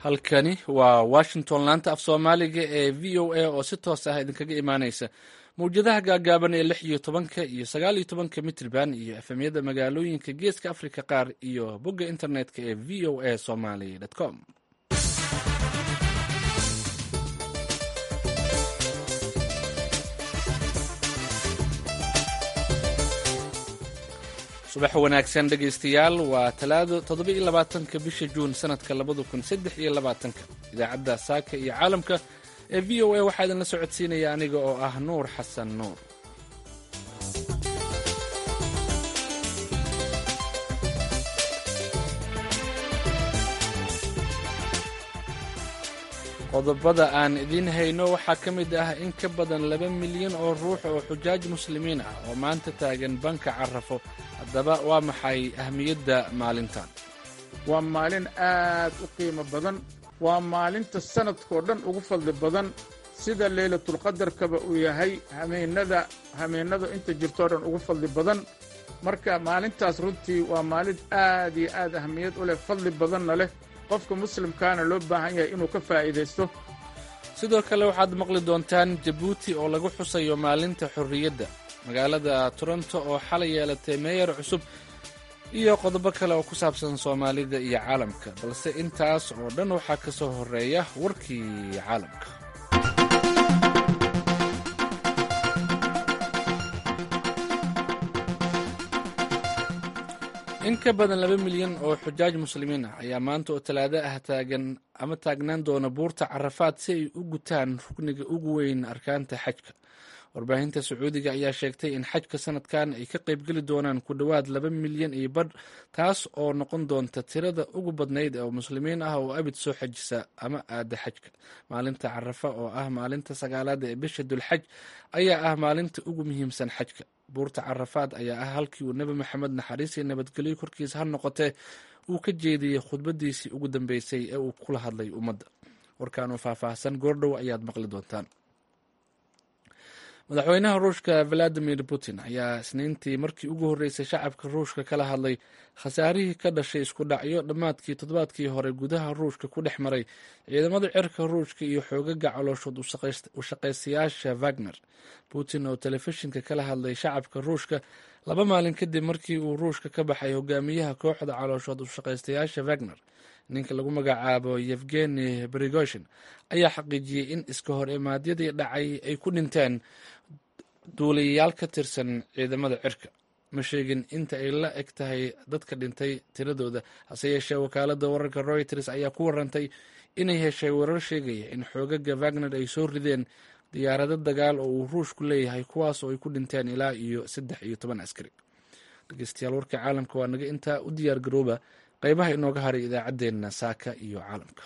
halkani waa washington laanta af soomaaliga ee v o a oo si toos ah idinkaga imaaneysa mawjadaha gaagaaban ee 16 iyo 19 mitrban iyo efemyada magaalooyinka geeska afrika qaar iyo bogga internetka ee v o a somaly.com. subax wanaagsan dhegaystayaal, waa talaado 27 bisha juun sanadka 2023. idaacadda saaka iyo caalamka ee v o a waxaa idinla socodsiinaya aniga oo ah nuur xasan nuur. qodobada aan idiin hayno waxaa ka mid ah in ka badan 2 milyan oo ruux oo xujaaj muslimiin ah oo maanta taagan banka Carafo. haddaba waa maxay ahmiyadda maalintan? waa maalin aad u qiimo badan, waa maalinta sanadkoo dhan ugu fadli badan, sida leylatulqadarkaba uu yahay hameennada inta jirtoo dhan ugu fadli badan. marka maalintaas runtii waa maalin aad iyo aad ahmiyad u leh, fadli badanna leh, qofka muslimkaana loo baahan yahay inuu ka faa'iidaysto. sidoo kale waxaad maqli doontaan jabuuti oo lagu xusayo maalinta xorriyadda, magaalada toronto oo xalay yeelatay meeyar cusub, iyo qodobo kale oo ku saabsan soomaalida iyo caalamka. balse intaas oo dhan waxaa ka soo horreeya warkii caalamka. in ka badan 2 milyan oo xujaaj muslimiin ah ayaa maanta oo talaado ah taagnaan doona buurta Carafaad si ay u gutaan rukniga ugu weyn arkaanta xajka. warbaahinta sacuudiga ayaa sheegtay in xajka sanadkan ay ka qaybgeli doonaan ku dhowaad 2 milyan iyo badh, taas oo noqon doonta tirada ugu badnayd oo muslimiin ah oo abid soo xajisa ama aada xajka. maalinta Carafa oo ah maalinta 9aad ee bisha Dulxaj ayaa ah maalinta ugu muhiimsan xajka. buurta Carafaad ayaa ah halkii uu nebi maxamed naxariis iyo nabadgelyo korkiisa ha noqotee uu ka jeediyey khudbadiisii ugu dambeysay ee uu kula hadlay ummadda. warkaan oo faahfaahsan goordhow ayaad maqli doontaan. madaxweynaha ruushka valadimir putin ayaa isniintii markii ugu horreysay shacabka ruushka kala hadlay khasaarihii ka dhashay isku dhacyo dhammaadkii toddobaadkii hore gudaha ruushka ku dhex maray ciidamada cirka ruushka iyo xoogaga calooshood u shaqaystayaasha Wagner. putin oo telefishinka kala hadlay shacabka ruushka 2 maalin kadib markii uu ruushka ka baxay hogaamiyaha kooxda calooshood u shaqaystayaasha Wagner, ninka lagu magacaabo Yevgeny Prigozhin, ayaa xaqiijiyey in iska hor imaadyadii dhacay ay ku dhinteen duuliyayaal ka tirsan ciidamada cirka. ma sheegin inta ay la eg tahay dadka dhintay tiradooda, hase yeeshee wakaaladda wararka Reuters ayaa ku warantay inay heshay warar sheegaya in xoogaga Wagner ay soo rideen diyaarado dagaal oo uu ruushku leeyahay, kuwaas oo ay ku dhinteen ilaa iyo 13 askari. dhegeystayaal, warka caalamka waa naga intaa. u diyaar garooba qaybaha inooga haray idaacaddeenna saaka iyo caalamka.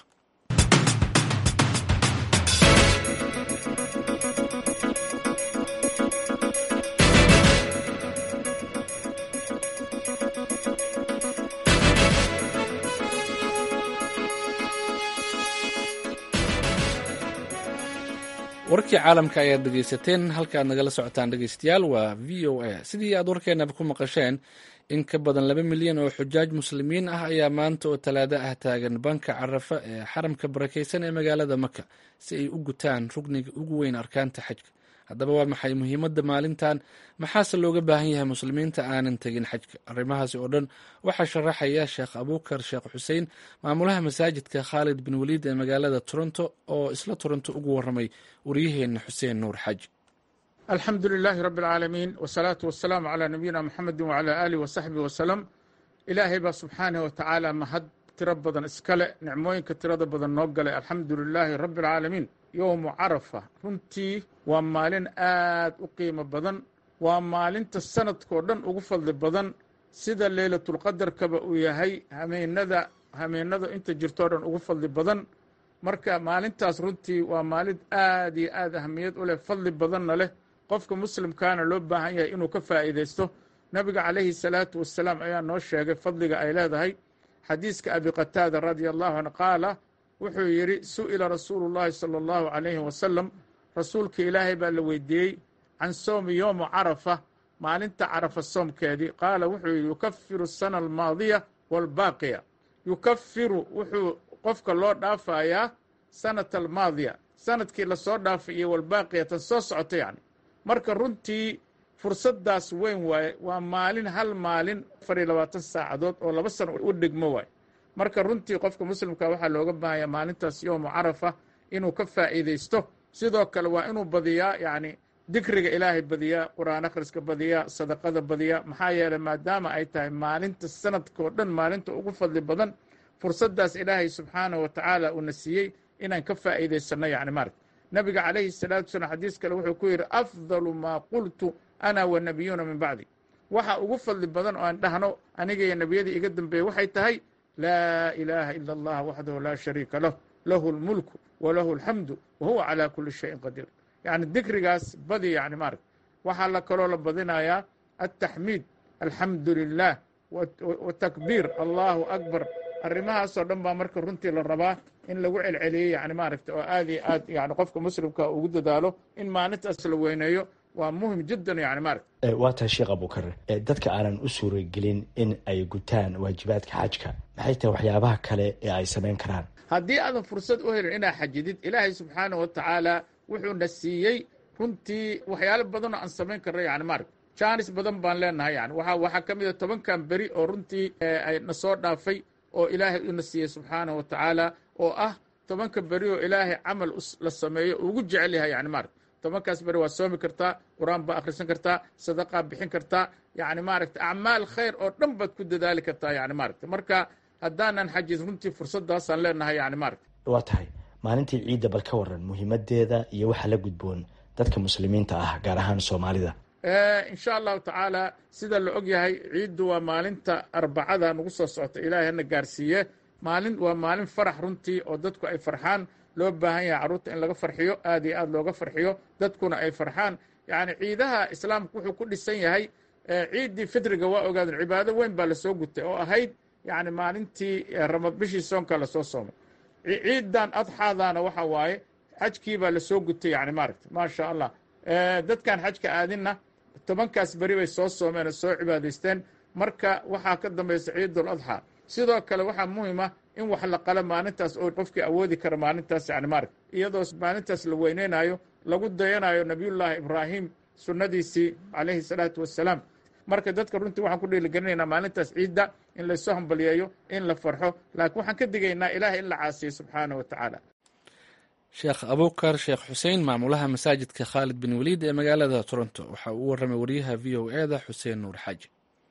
warkii caalamka ayaad dhegaysateen. halkaaad nagala socotaan dhegaystayaal waa v o a. sidii aad warkeenaba ku maqasheen, in ka badan 2 milyan oo xujaaj muslimiin ah ayaa maanta oo talaado ah taagan banka Carafa ee xaramka barakaysan ee magaalada Maka si ay u gutaan rukniga ugu weyn arkaanta xajka. haddaba waa maxay muhiimadda maalintan? maxaase looga baahan yahay muslimiinta aanan tegin xajka? arrimahaasi oo dhan waxaa sharaxaya sheekh abuukar sheekh xuseen, maamulaha masaajidka Khaalid bin Waliid ee magaalada Toronto, oo isla Toronto ugu warramay wariyaheenna Xuseen Nuur Xaaji. alxamdu lilaahi rabbi alcaalamiin, wasalaatu wasalaamu calaa nabiyina muxamedin wacalaa aalihi wasaxbihi wasalam. ilaahay baa subxaanahu watacaala mahad tiro badan iskale, nicmooyinka tirada badan noo galay. alxamdu lilaahi rabbi alcaalamiin. yowmu carafa runtii waa maalin aad u qiimo badan, waa maalinta sanadkoo dhan ugu fadli badan, sida leylatulqadarkaba uu yahay hameennada inta jirtoo dhan ugu fadli badan. marka maalintaas runtii waa maalin aad iyo aad ahmiyad u leh, fadli badanna leh, qofka muslimkaana loo baahan yahay inuu ka faa'iidaysto. nabiga calayhi salaatu wasalaam ayaa noo sheegay fadliga ay leedahay. xadiiska abi qataada radia allahu canhu qaala, wuxuu yidhi, su'ila rasuulu llaahi sala allahu calayhi wasalam, rasuulka ilaahay baa la weydiiyey can soomi yowma carafa, maalinta carafa soomkeedii. qaala wuxuu yidhi, yukafiru asana almaadiya waalbaaqiya. yukafiru wuxuu qofka loo dhaafayaa sanata almaadiya, sanadkii lasoo dhaafay iyo walbaaqiyatan soo socota yani. marka runtii fursaddaas weyn waaye, waa maalin hal maalin 24 saacadood oo 2 sano u dhigmo waaye. marka runtii qofka muslimka waxaa looga baahanya maalintaas yowmu carafa inuu ka faa'iidaysto. sidoo kale waa inuu badiyaa yani dikriga ilaahay badiyaa, qur'aan akhriska badiyaa, sadaqada badiyaa, maxaa yeeley maadaama ay tahay maalinta sanadkao dhan maalinta ugu fadli badan, fursaddaas ilaahay subxaanahu wa tacaala uuna siiyey inaan ka faa'iidaysanno yani maaragta. nabiga calayhi salaatu wasalaam xadiis kale wuxuu ku yidhi afdalu maa qultu ana wanabiyuuna min bacdi, waxa ugu fadli badan oo aan dhahno aniga iyo nebiyadii iga dambeeyey waxay tahay laa ilaaha ila allah waxdahu laa shariika lah lahu lmulku walahu alxamdu wahuwa calaa kuli shayin qadiir. yani dikrigaas badi yani maaragta. waxaa la kaloo la badinayaa altaxmiid, alxamdu lilah watakbiir, allahu akbar. arrimahaasoo dhan baa marka runtii la rabaa in lagu celceliyey yani maaragta, oo aad iyo aad yani qofka muslimka ugu dadaalo in maalintaas la weyneeyo. waa muhim jiddan yani maaragta. waa tahay sheekh abukar, dadka aanan u suuragelin in ay gutaan waajibaadka xajka, maxay tahay waxyaabaha kale ee ay samayn karaan? haddii aadan fursad u helin inaad xajidid, ilaahay subxaanahu wa tacaala wuxuuna siiyey runtii waxyaalo badanoo aan samayn karno yani maaragta. jaanis badan baan leenahay yani. waxaa ka mid a 10kan beri oo runtii na soo dhaafay oo ilaahay una siiyey subxaanahu wa tacaala, oo ah 10ka beri oo ilaahay camal la sameeyo ugu jecel yahay yani maaragta. 10kaas beri waa soomi kartaa, qur-aan baa akhrisan kartaa, sadaqaa bixin kartaa, yani maaragta acmaal khayr oo dhan baad ku dadaali kartaa yani maaragta. marka haddaanan xajid runtii fursaddaasaan leenahay yani maaragta. waa tahay maalintii ciidda bal ka waran muhiimadeeda iyo waxa la gudboon dadka muslimiinta ah gaar ahaan soomaalida. insha allahu tacaala sida la og yahay ciiddu waa maalinta arbacada nagu soo socota, ilaahay hana gaarsiiye. waa maalin farax runtii oo dadku ay farxaan. loo baahan yahay carruurta in laga farxiyo, aad iyo aad looga farxiyo, dadkuna ay farxaan. yani ciidaha islaamku wuxuu ku dhisan yahay, ciiddii fitriga waa ogaadeen cibaado weyn baa lasoo gutay oo ahayd yani maalintii bishii soonka lasoo soomay. ciiddan adxaadaana waxa waaye xajkii baa lasoo gutay yani maaragta. maasha allah. dadkan xajka aadinna 10kaas beri bay soo soomeen oo soo cibaadaysteen. marka waxaa ka dambaysa ciidul adxaa. sidoo kale waxaa muhima in wax la qala maalintaas oo qofkii awoodi kara maalintaas yani maaragta, iyadoo maalintaas la weyneynayo, lagu dayanayo nabiyullaahi ibraahim sunnadiisii calayhi salaatu wassalaam. marka dadka runtii waxaan ku dhiiligelinaynaa maalintaas ciidda in laysoo hambaliyeeyo, in la farxo, laakiin waxaan ka digaynaa ilaahay in la caasiyo subxaanahu wa tacaala. sheekh abukar sheekh xuseen, maamulaha masaajidka khaalid bin waliid ee magaalada toronto, waxa uu u warramay wariyaha v o e da xuseen nuur xaaji.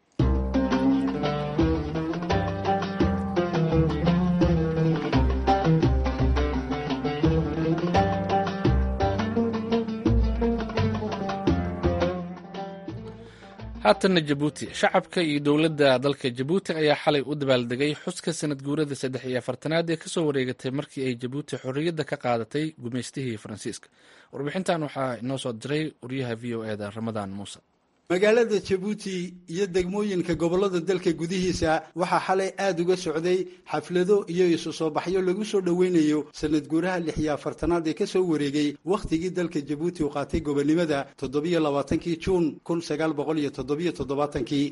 haatanna jabuuti, shacabka iyo dowladda dalka jabuuti ayaa xalay u dabaaldegay xuska sanad guurada 43aad ee kasoo wareegatay markii ay jabuuti xorriyadda ka qaadatay gumaystihii faransiiska. warbixintan waxaa inoo soo diray wariyaha v o e da ramadaan muuse. magaalada jabuuti iyo degmooyinka gobollada dalka gudihiisa waxaa xalay aada uga socday xaflado iyo isu soo baxyo lagu soo dhoweynayo sanad guuraha 46aad ee ka soo wareegay wakhtigii dalka jabuuti uu qaatay gobonimada 27 juun 1977.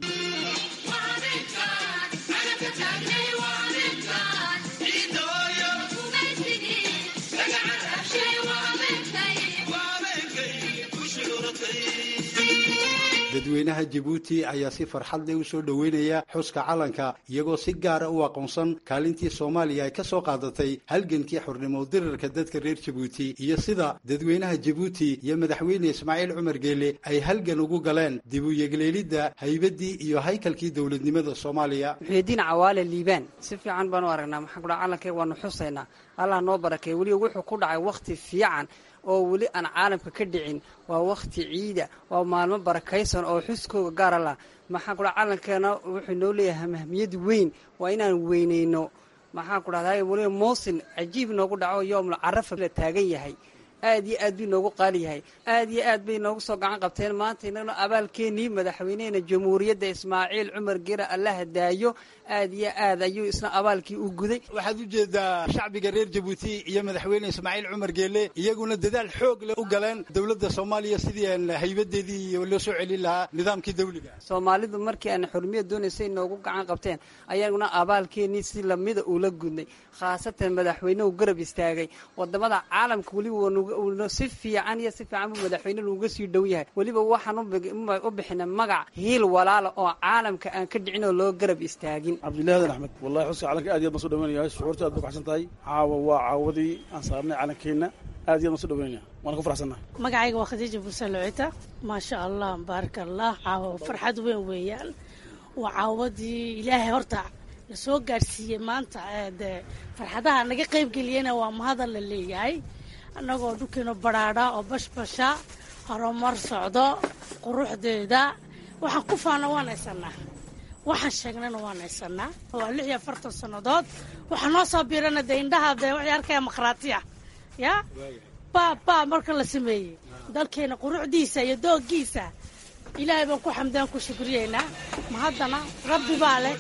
dadweynaha jabuuti ayaa si farxad leh u soo dhoweynaya xuska calanka, iyagoo si gaara u aqoonsan kaalintii soomaaliya ay ka soo qaadatay halgankii xornimo dirarka dadka reer jabuuti, iyo sida dadweynaha jabuuti iyo madaxweyne ismaaciil cumar geele ay halgan ugu galeen dib u yegleelidda haybadii iyo haykalkii dowladnimada soomaaliya. muxiidiin cawaale liibaan si fiican baanu aragnaa, maxaan ku dhaha calankayga waanu xusaynaa, allah noo barakeey. weliba wuxuu ku dhacay wakhti fiican oo weli aan caalamka ka dhicin. waa wakhti ciida, waa maalmo barakaysan oo xuskooga gaara lah. maxaan ku dhaha calankeena wuxuu noo leeyahay mahmiyad weyn, waa inaan weynayno. maxaan ku dhahday weliba moosin cajiib noogu dhaco yoomul carafa la taagan yahay, aad iyo aad bay noogu qaali yahay aad iyo aad bay noogu soo gacan qabteen maanta inaguna abaalkeenii madaxweynehena jamhuuriyadda Ismaaciil Cumar Geele Allah daayo aad iyo aad ayuu isna abaalkii u guday. waxaad u jeedaa shacbiga reer Jabuuti iyo madaxweyne Ismaaciil Cumar Geele iyaguna dadaal xoog leh u galeen dawladda Soomaaliya sidii aan haybadeedii loo soo celin lahaa nidaamkii dawliga Soomaalidu markii aan xurmiyad doonaysay noogu gacan qabteen ayaguna abaalkeenii si lamida u la gudnay khaasatan madaxweynuhu garab istaagay wadamada caalamka waliba uu si fiican madaxweynuhu uga sii dhow yahay waliba waxaan u bixinay magac hiil walaalo oo caalamka aan ka dhicin oo loo garab istaagin. Cabdullaahi Axmed wallahi xuska calanka aad iyo aad ma soo dhaweynaya shucuurta aad ku baxsan tahay caawa waa caawadii aan saarnay calankeena aad iyo aad ma soo dhaweynaya waan ku faraxsanahay. magacayga waa Khadiija Buusalocita ma sha Allah barakallah caawa farxad weyn weeyaan waa caawadii Ilaahay horta la soo gaarsiiyay maanta farxadaha naga qayb galiyana waa mahadal la leeyahay annagoo dhulkeena baraadha oo bashbasha horumar socdo quruxdeeda waxaan ku faana waanaysanaa waxaan sheegnana waanaysanaa waa 46 sanadood waxaan noo soo biirana indhaha waxay arkaya maqraatiya ya baba marka la sameeyay dalkeena quruxdiisa iyo doogiisa Ilaahay baan ku xamdaan ku shukriyeynaa ma haddana rabbi baa leh.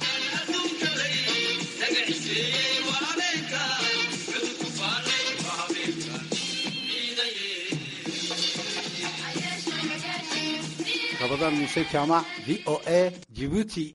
Ramadan Muuse Jaamac VOA Djibouti.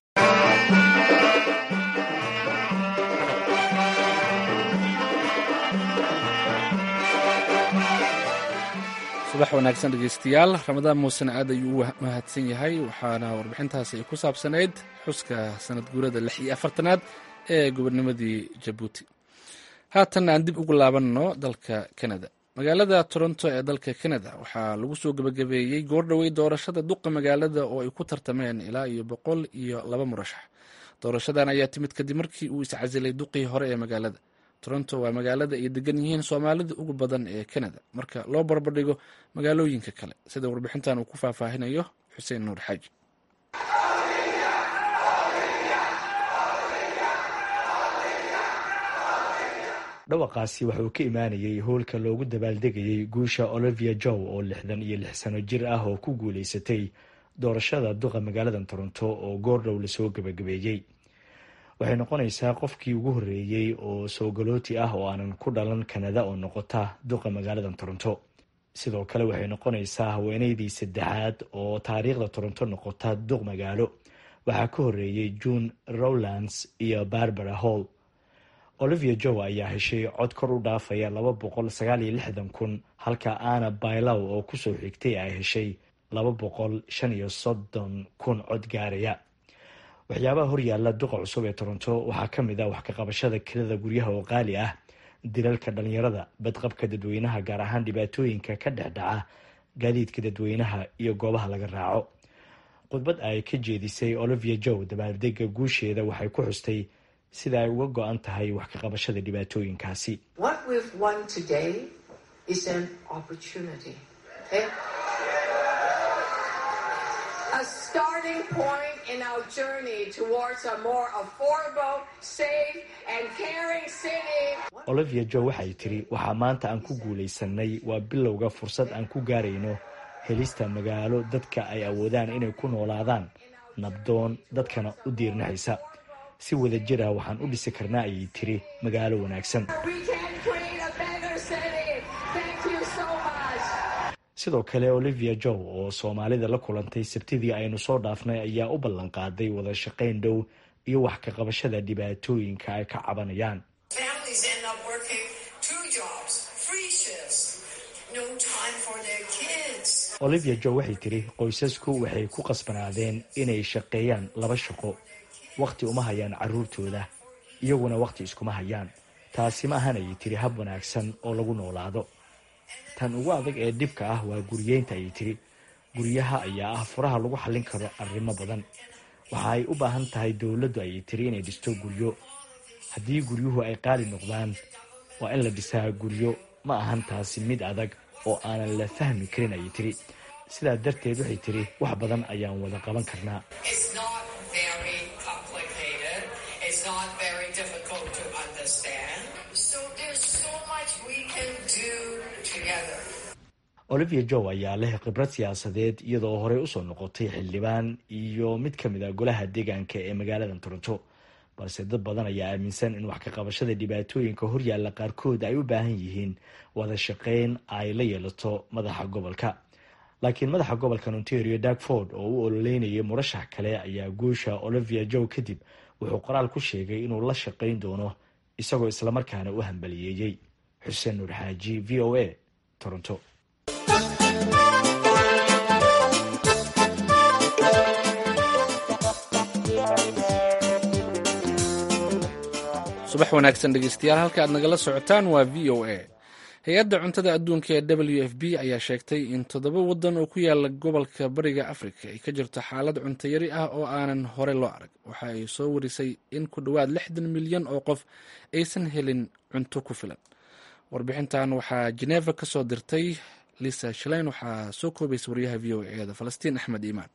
subax wanaagsan dhegeystayaal ramadaan muusena aad ayuu u mahadsan yahay waxaana warbixintaasi ay ku saabsanayd xuska sanad guurada 46aad ee gobonnimadii Jabuuti. haatan aan dib ugu laabanno dalka Canada. magaalada Toronto ee dalka Canada waxaa lagu soo gabagabeeyey goordhawey doorashada duqa magaalada oo ay ku tartameen ilaa iyo 102 murashax. doorashadan ayaa timid kadib markii uu iscasilay duqii hore ee magaalada. Toronto waa magaalada ay degan yihiin Soomaalida ugu badan ee Canada marka loo barbardhigo magaalooyinka kale sida warbixintan uu ku faahfaahinayo Xuseen Nuur Xaaji. dhawaqaasi wuxuu ka imaanayay hoolka loogu dabaaldegayay guusha Olivia Joe oo 66 sano jir ah oo ku guuleysatay doorashada duqa magaalada Toronto oo goordhow la soo gabagabeeyay. waxay noqonaysaa qofkii ugu horeeyay oo soo galooti ah oo aanan ku dhalan Canada oo noqota duqa magaalada Toronto. sidoo kale waxay noqonaysaa haweeneydii saddexaad oo taariikhda Toronto noqota duq magaalo. waxaa ka horeeyay June Rowlands iyo Barbara Hall. Olivia Joe ayaa heshay cod kor u dhaafaya 269,000 halka Anna Bailao oo ku soo xigtay ay heshay 235,000 cod gaaraya. waxyaabaha horyaala duqa cusub ee Toronto waxaa ka mid ah wax ka qabashada kirada guryaha oo qaali ah, dilalka dhalinyarada, badqabka dadweynaha gaar ahaan dhibaatooyinka ka dhexdhaca gaadiidka dadweynaha iyo goobaha laga raaco. khudbad ay ka jeedisay Olivia Joe dabaaldega guusheeda waxay ku xustay sida ay uga go'an tahay wax ka qabashada dhibaatooyinkaasi. What we've won today is an opportunity. Okay? A starting point in our journey towards a more affordable, safe and caring city. Olivia Joe waxay tiri waxaa maanta aan ku guuleysanay waa bilowga fursad aan ku gaarayno helista magaalo dadka ay awoodaan inay ku noolaadaan nabdoon dadkana u diirnahaysa. si wada jir ah waxaan u dhisi karnaa ayay tiri magaalo wanaagsan. sidoo kale Olivia Joe oo Soomaalida la kulantay Sabtidii aynu soo dhaafnay ayaa u ballan qaaday wada shaqayn dhow iyo wax ka qabashada dhibaatooyinka ay ka cabanayaan. Olivia Joe waxay tiri qoysasku waxay ku qasbanaadeen inay shaqeeyaan 2 shaqo. waqti uma hayaan caruurtooda iyaguna waqti iskuma hayaan. taasi ma ahan ayay tiri hab wanaagsan oo lagu noolaado. tan ugu adag ee dhibka ah waa guriyeynta ayay tiri. guryaha ayaa ah furaha lagu xallin karo arrimo badan. waxa ay u baahan tahay dowladdu ayay tiri inay dhisto guryo. haddii guryuhu ay qaali noqdaan waa in la dhisaa guryo. ma ahan taasi mid adag oo aanan la fahmi karin ayay tiri. sidaa darteed waxay tiri wax badan ayaan wada qaban karnaa. olivia jow ayaa leh khibrad siyaasadeed iyadoo horey usoo noqotay xildhibaan iyo mid ka mid a golaha deegaanka ee magaalada toronto, balse dad badan ayaa aaminsan in wax ka qabashada dhibaatooyinka horyaalla qaarkood ay u baahan yihiin wada shaqeyn ay la yeelato madaxa gobolka. laakiin madaxa gobolka ontario Doug Ford oo u ololeynayay murashax kale ayaa guusha olivia jow kadib wuxuu qoraal ku sheegay inuu la shaqeyn doono isagoo islamarkaana u hambaliyeeyey. xuseen nuur xaaji, v o a, Toronto. subax wanaagsan dhegeystayaal, halka aad nagala socotaan waa v o a. hay-adda cuntada adduunka ee w f b ayaa sheegtay in 7 waddan oo ku yaala gobolka bariga afrika ay ka jirto xaalad cunto yari ah oo aanan hore loo arag. waxa ay soo warisay in ku dhowaad 60 milyan oo qof aysan helin cunto ku filan. warbixintan waxaa Geneva ka soo dirtay Lisa Schlein, waxaa soo koobaysa wariyaha v o a da Falastiin Axmed Iimaan.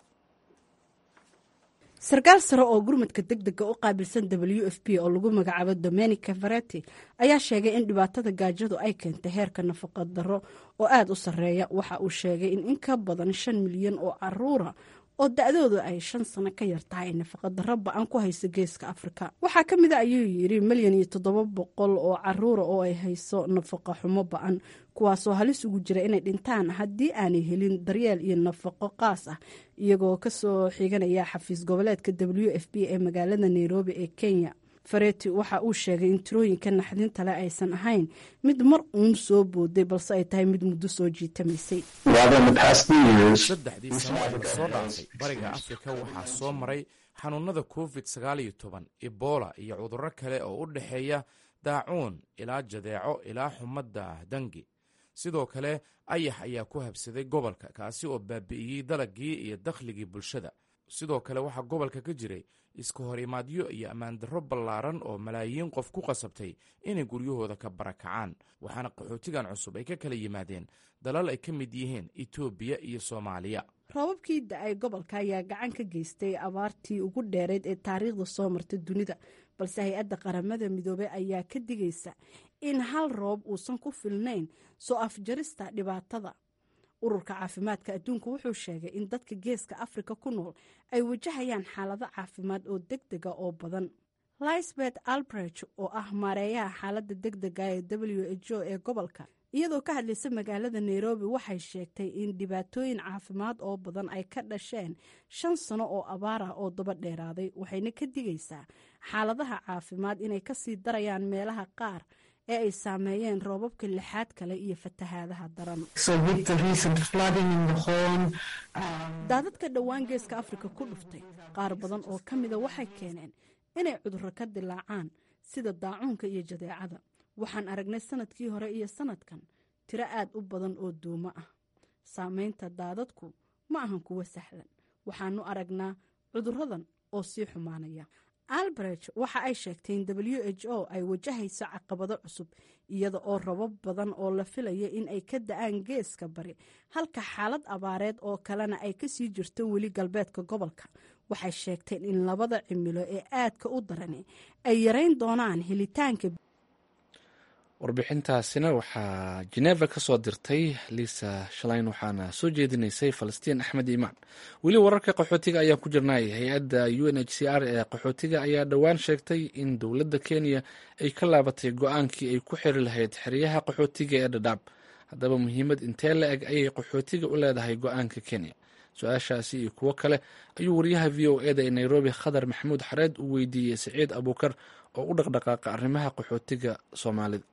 sarkaal sare oo gurmadka degdega u qaabilsan w f p oo lagu magacaabo Domenica Ferretti ayaa sheegay in dhibaatada gaajadu ay keentay heerka nafaqo darro oo aad u sarreeya. waxa uu sheegay in ka badan 5 milyan oo caruura oo da'doodu ay 5 sano ka yar tahay nafaqa darro ba'an ku hayso geeska Afrika. waxaa ka mid ah ayuu yiri 1,700,000 oo caruura oo ay hayso nafaqa xumo ba'an, kuwaasoo halis ugu jira inay dhintaan haddii aanay helin daryeel iyo nafaqo qaas ah, iyagoo kasoo xiganaya xafiis goboleedka w f p ee magaalada Nairobi ee Kenya. Ferretti waxa uu sheegay in tirooyinka naxdinta leh aysan ahayn mid mar uun soo booday, balse ay tahay mid muddo soo jiitamaysay. 3 sano ee soo dhaafay bariga Afrika waxaa soo maray xanuunada COVID-19, Ebola iyo cudurro kale oo u dhexeeya daacuun ilaa jadeeco ilaa xumada dangi. sidoo kale ayax ayaa ku habsaday gobolka, kaasi oo baabi'iyey dalagii iyo dakhligii bulshada. sidoo kale waxaa gobolka ka jiray iska hor imaadyo iyo ammaan darro ballaaran oo malaayiin qof ku qasabtay inay guryahooda ka barakacaan, waxaana qaxootigan cusub ay ka kala yimaadeen dalal ay ka mid yihiin Itoobiya iyo Soomaaliya. roobabkii da'ay gobolka ayaa gacan ka geystay abaartii ugu dheereed ee taariikhda soo martay dunida, balse hay-adda qaramada midoobay ayaa ka digaysa in hal roob uusan ku filnayn soo afjarista dhibaatada. ururka caafimaadka adduunka wuxuu sheegay in dadka geeska Afrika ku nool ay wajahayaan xaalado caafimaad oo degdega oo badan. Lisbeth Albrecht oo ah maareeyaha xaaladda degdega ee WHO ee gobolka, iyadoo ka hadlaysa magaalada Nairobi, waxay sheegtay in dhibaatooyin caafimaad oo badan ay ka dhasheen 5 sano oo abaar ah oo daba dheeraaday, waxayna ka digaysaa xaaladaha caafimaad inay ka sii darayaan meelaha qaar ee ay saameeyeen roobabka lixaad kale iyo fatahaadaha daran. daadadka dhowaan geeska Afrika ku dhuftay qaar badan oo ka mida waxay keeneen inay cudurro ka dilaacaan sida daacuunka iyo jadeecada. waxaan aragnay sanadkii hore iyo sanadkan tiro aad u badan oo duumo ah. saameynta daadadku ma ahan kuwa sahlan, waxaanu aragnaa cudurradan oo sii xumaanaya. Albrecht waxa ay sheegtay in WHO ay wajahayso caqabado cusub iyada oo rabab badan oo la filaya in ay ka da'aan geeska bari, halka xaalad abaareed oo kalena ay kasii jirto weli galbeedka gobolka. waxay sheegtay in labada cimilo ee aadka u darani ay yareyn doonaan helitaanka. warbixintaasina waxaa Geneva ka soo dirtay Lisa Schlein, waxaana soo jeedinaysay Falastiin Axmed Iimaan. weli wararka qaxootiga ayaan ku jirnay. hay-adda UNHCR ee qaxootiga ayaa dhowaan sheegtay in dowladda Kenya ay ka laabatay go-aankii ay ku xiri lahayd xeryaha qaxootiga ee Dadaab. haddaba muhiimad intee la eg ayay qaxootiga u leedahay go-aanka Kenya? su-aashaasi iyo kuwo kale ayuu wariyaha v o a da ee Nairobi Khadar Maxamuud Xareed u weydiiyey Siciid Abuukar oo u dhaqdhaqaaqa arrimaha qaxootiga Soomaalida.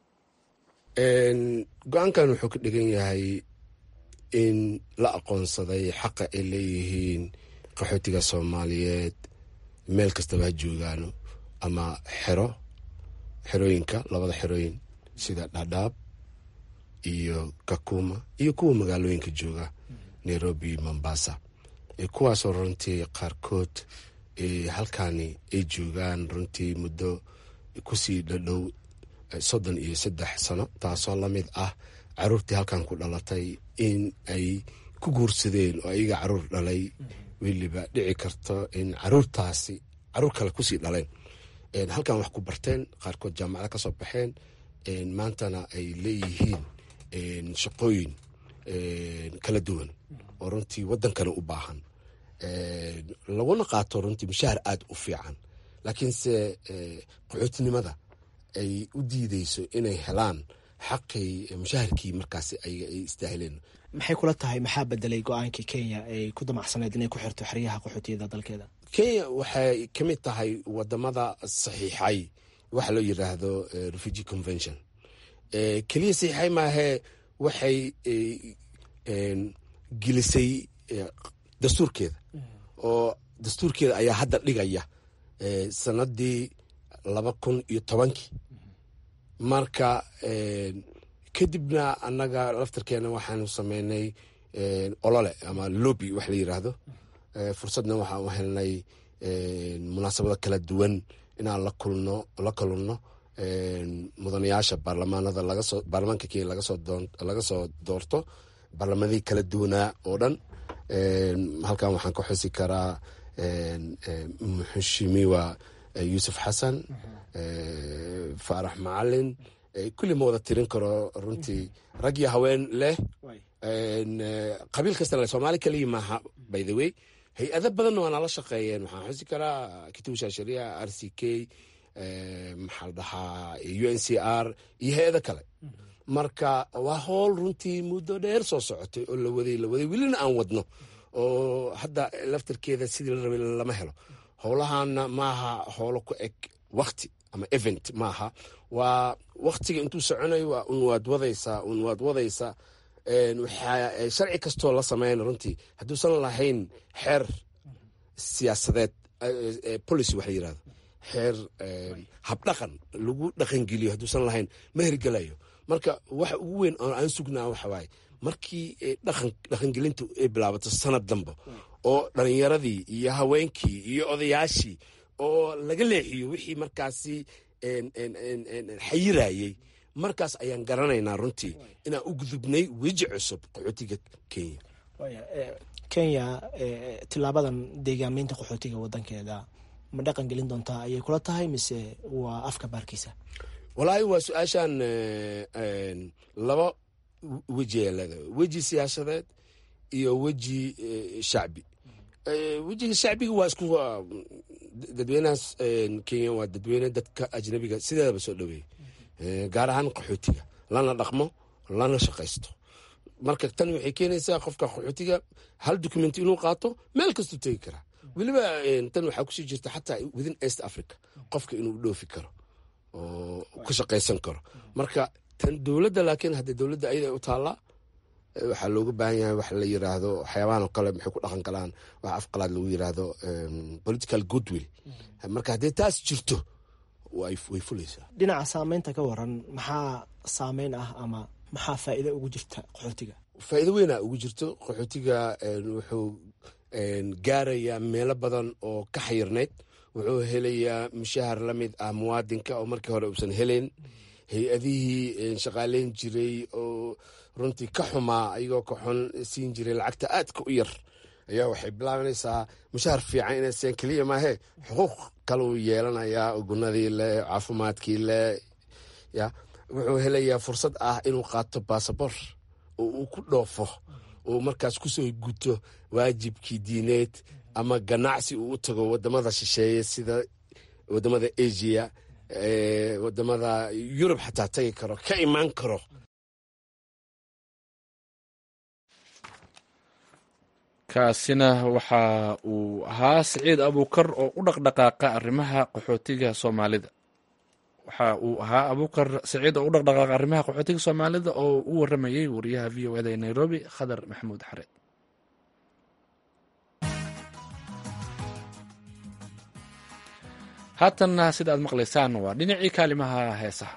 go-aankan wuxuu ka dhigan yahay in la aqoonsaday xaqa ay leeyihiin qaxootiga Soomaaliyeed meel kastaba ha joogaano, ama xerooyinka, labada xerooyin sida Dadaab iyo Kakuma iyo kuwa magaalooyinka jooga Nairobi, Mombasa, kuwaasoo runtii qaarkood halkaani ay joogaan runtii muddo kusii dhadhow 33 sano, taasoo lamid ah caruurtii halkan ku dhalatay in ay ku guursadeen oo ayaga caruur dhalay, weliba dhici karto in caruurtaasi caruur kale kusii dhaleen, halkan wax ku barteen, qaarkood jaamacada kasoo baxeen, maantana ay leeyihiin shaqooyin kala duwan oo runtii waddankana u baahan laguna qaato runtii mushaahar aada u fiican laakiinse qaxootinimada ay u diideyso inay helaan xaqay mushaharkii markaasi ay istaahileen. maxay kula tahay maxaa bedelay go-aankii kenya ay ku damacsaneed inay ku xirto xeryaha qaxootiyada dalkeeda? kenya waxay ka mid tahay wadamada saxiixay waxa loo yiraahdo refugee convention. keliya saxiixay maahee waxay gelisay dastuurkeeda oo dastuurkeeda ayaa hadda dhigaya sanadii 2010 marka kadibna annaga laftarkeena waxaanu sameynay olole ama lobby wax la yiraahdo fursadna waxaan u helnay munaasabado kala duwan inaan la kulno mudanayaasha baarlamaanka kenya laga soo doorto baarlamanadii kala duwanaa oo dhan. halkan waxaan ka xusi karaa muxushimiwa yuusuf xasan, faarax macalin, kulli ma wada tirin karo runtii rag iyo haween leh qabiil kasta leh, soomaali kaliya maaha by the way. hay-ado badanna waa nala shaqeeyeen, waxaan xusi karaa kituusha sharia, RCK, maxaa la dhahaa UNCR iyo hay-ado kale. marka waa howl runtii muddo dheer soo socotay oo la waday welina aan wadno oo hadda laftarkeeda sidii la rabay lama helo. howlahana maaha howlo ku eg wakti ama event maaha, waa waktiga intuu soconayo waa waad wadaysaa waxaa sharci kastoo la sameyn runtii hadduusan lahayn xeer siyaasadeed policy waxa la yirahdo xeer habdhaqan lagu dhaqangeliyo hadduusan lahayn ma hirgelayo. marka waxa ugu weyn oo aan sugnaa waxa waaye markii dhaqangelintu ay bilaabato sanad dambe oo dhalinyaradii iyo haweenkii iyo odayaashii oo laga leexiyo wixii markaasi xayirayey, markaas ayaan garanaynaa runtii inaan u gudubnay weji cusub qaxootiga kenya. kenya tilaabadan deegaameynta qaxootiga wadankeeda ma dhaqan gelin doontaa ayay kula tahay mise waa afka baarkiisa? walaahi waa su-aashaan laba weji ay leedahay, weji siyaasadeed iyo weji shacbi. wejiga shacbiga waa isku dadweynahaas kenya waa dadweyne dadka ajnabiga sideedaba soo dhaweeyey, gaar ahaan qaxootiga lana dhaqmo lana shaqaysto. marka tan waxay keenaysaa qofka qaxootiga hal document inuu qaato meel kastuu tegi karaa. weliba tan waxaa kusii jirta xataa within East Africa qofka inuu dhoofi karo oo ka shaqaysan karo. marka tan dowladda, laakiin haddii dowladda ayada u taallaa waxaa looga baahan yahay wax la yiraahdo waxyaabahan oo kale maxay ku dhaqan galaan wax afqalaad lagu yiraahdo political goodwill. marka haddii taas jirto way fulaysaa. dhinaca saameynta ka waran, maxaa saameyn ah ama maxaa faa'iido ugu jirta qaxootiga? faa'iido weynaa ugu jirto qaxootiga. wuxuu gaarayaa meelo badan oo ka xayirnayd, wuxuu helayaa mushahar la mid ah muwaadinka oo markii hore uusan helayn. hay-adihii shaqaaleyn jiray oo runtii ka xumaa ayagoo ka xun siin jiray lacagta aadka u yar ayaa waxay bilaabanaysaa mushahar fiican inay seen keliya maahe xuquuq kaleu yeelanayaa, gunadii leh, caafimaadkii leh. ya wuxuu helayaa fursad ah inuu qaato baasabor oo uu ku dhoofo oo markaas kusoo guto waajibkii diineed ama ganacsi uu u tago wadamada shisheeye sida wadamada asia, wadamada yurub xataa tagi karo, ka imaan karo. kaasina waxa uu ahaa Siciid Abuukar oo u dhaqdhaqaaqa arrimaha qaxootiga Soomaalida. waxa uu ahaa Abuukar Siciid oo u dhaqdhaqaaqa arrimaha qaxootiga Soomaalida oo u waramayay wariyaha VOA ee Nairobi Khadar Maxamuud Xareed. haatanna sida aad maqlaysaan waa dhinacii kaalimaha heesaha.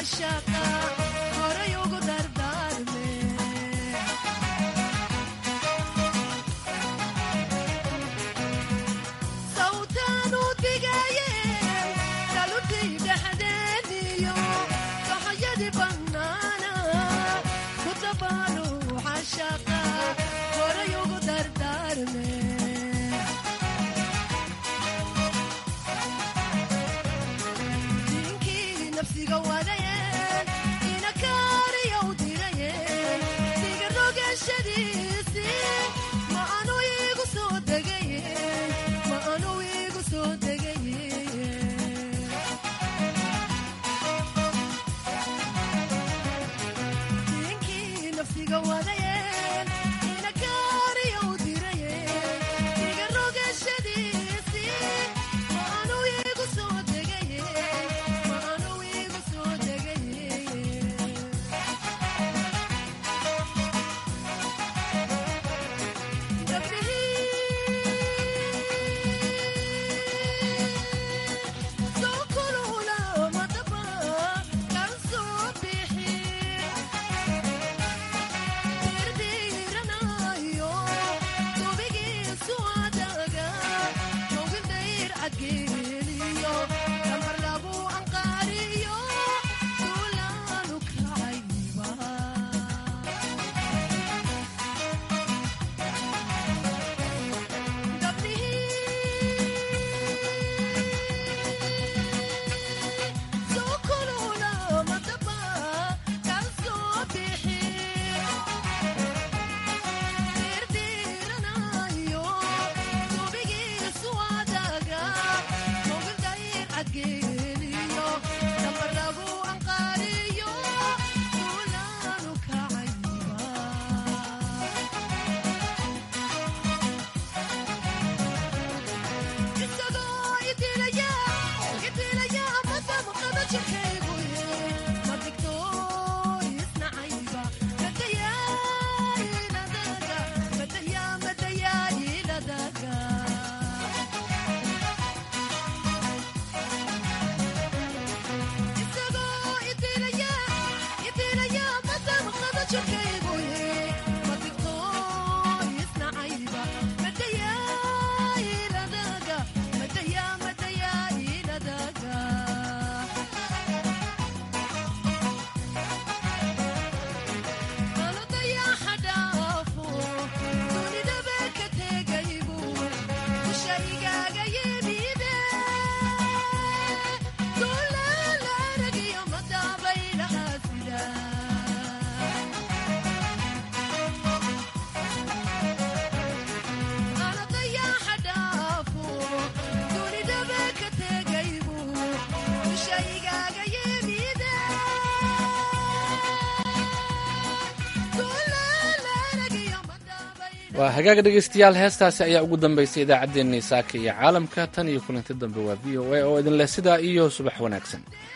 waa hagaaga dhegaystayaal, heestaasi ayaa ugu dambaysay idaacaddeenii saaka iyo caalamka. tan iyo kulanti dambe waa v o a oo idin leh sidaa iyo subax wanaagsan.